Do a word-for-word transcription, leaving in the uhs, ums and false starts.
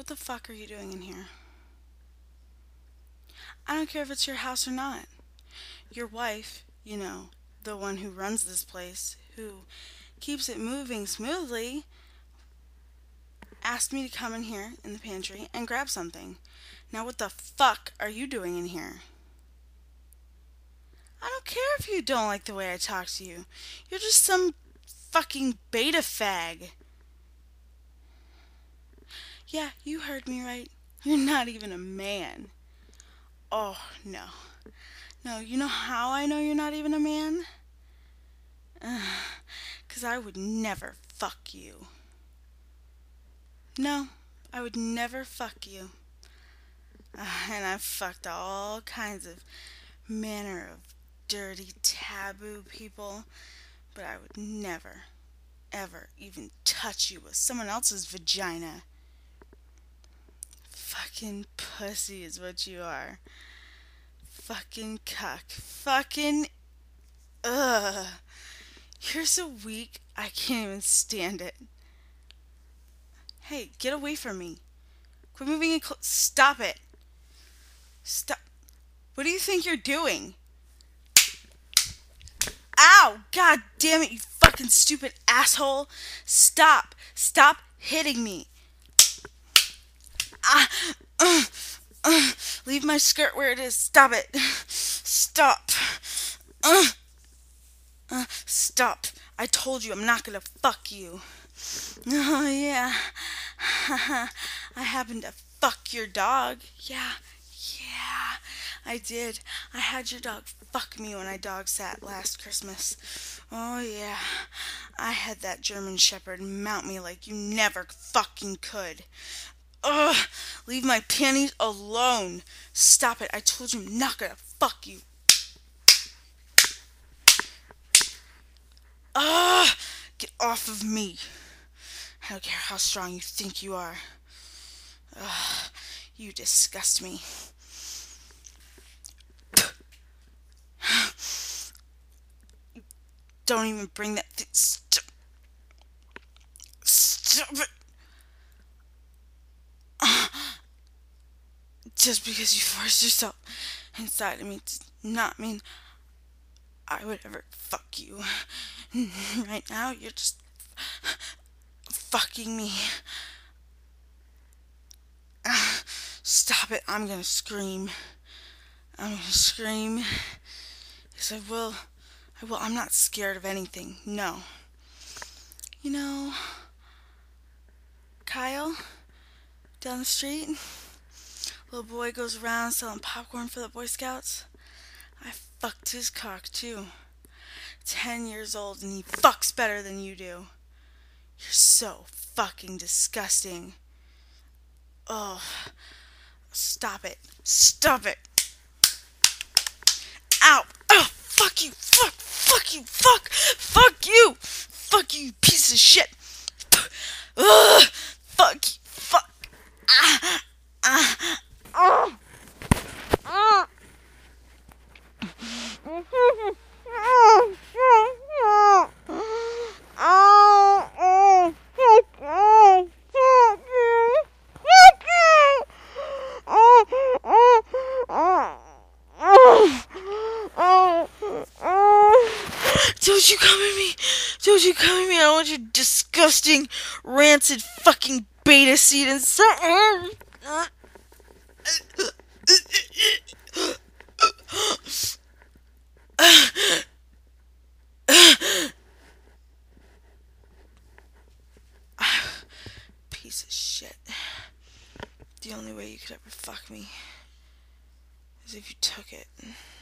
What the fuck are you doing in here? I don't care if it's your house or not. Your wife, you know, the one who runs this place, who keeps it moving smoothly, asked me to come in here in the pantry and grab something. Now what the fuck are you doing in here? I don't care if you don't like the way I talk to you. You're just some fucking beta fag. Yeah, you heard me right. You're not even a man. Oh, no. No, you know how I know you're not even a man? Because I would never fuck you. No, I would never fuck you. Uh, and I've fucked all kinds of manner of dirty, taboo people, but I would never, ever even touch you with someone else's vagina. Fucking pussy is what you are. Fucking cuck. Fucking ugh. You're so weak, I can't even stand it. Hey, get away from me. Quit moving in close. Stop it. Stop. What do you think you're doing? Ow! God damn it, you fucking stupid asshole. Stop. Stop hitting me. Ah. Uh, uh, leave my skirt where it is. Stop it. Stop. Uh, uh, stop. I told you I'm not gonna fuck you. Oh, yeah. I happened to fuck your dog. Yeah. Yeah. I did. I had your dog fuck me when I dog sat last Christmas. Oh, yeah. I had that German Shepherd mount me like you never fucking could. Ugh! Leave my panties alone. Stop it. I told you I'm not gonna fuck you. Ugh! Get off of me. I don't care how strong you think you are. Ugh! You disgust me. Don't even bring that thing. Stop, Stop it. Just because you forced yourself inside of me does not mean I would ever fuck you. Right now, you're just fucking me. Stop it. I'm gonna scream. I'm gonna scream. Yes, I will. I will. I'm not scared of anything. No. You know, Kyle, down the street, little boy goes around selling popcorn for the Boy Scouts. I fucked his cock, too. Ten years old, and he fucks better than you do. You're so fucking disgusting. Oh, stop it. Stop it. Ow. Oh, fuck you. Fuck. Fuck you. Fuck. Fuck you. Fuck you, you piece of shit. Ugh. Fuck you. Fuck. Ah. Ah. Ah. Ah. Don't you come at me! Don't you come at me! I don't want your disgusting, rancid fucking beta seed inside. Piece of shit. The only way you could ever fuck me is if you took it.